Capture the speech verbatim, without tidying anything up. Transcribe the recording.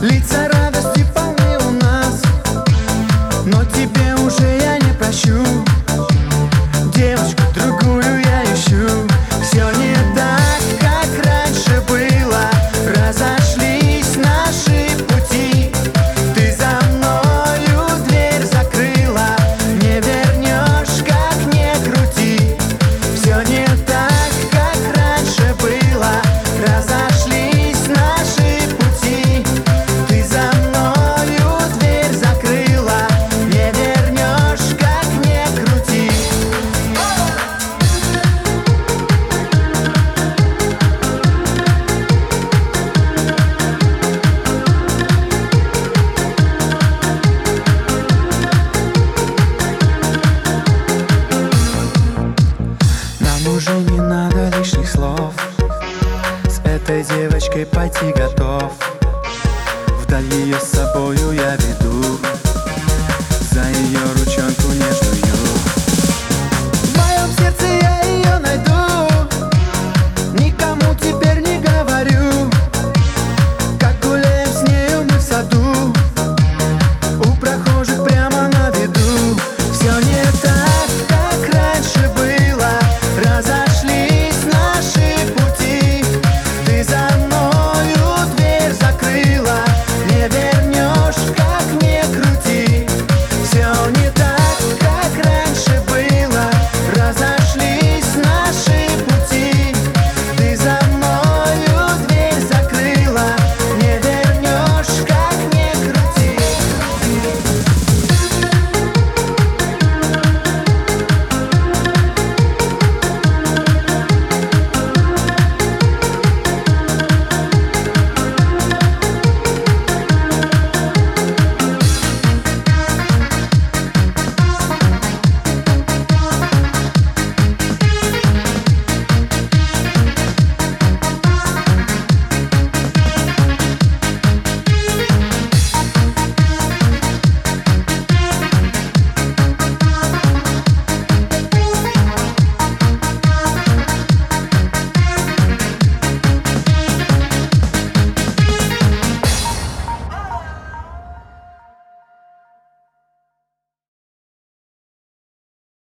Лица радости полны у нас, но тебе уже я не прощу. Девочку другую я ищу. Все не так, как раньше было. Разошлись наши пути. Ты за мною дверь закрыла. Не вернешь, как не крути. Все не так, как раньше было. Разошлись наши пути. Ты за мною дверь закрыла. Не вернешь, как не крути. Нам уже не надо лишних слов. С этой девочкой пойти готов. Вдали ее с собою я веду.